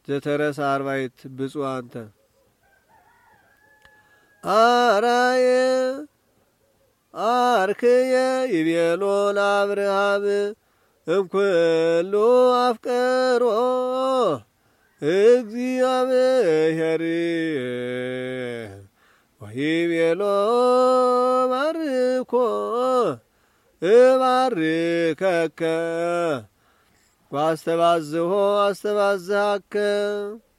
ዘተረሳ አርባይት ብፁዕ አንተ አራየ አርክየ ይቤሎ ለአብርሃም እምኩሉ አፍቀሮ እግዚአብሔር ወይቤሎ ባርኮ እባርከከ ዋስተባዝሖ አስተባዝሃከ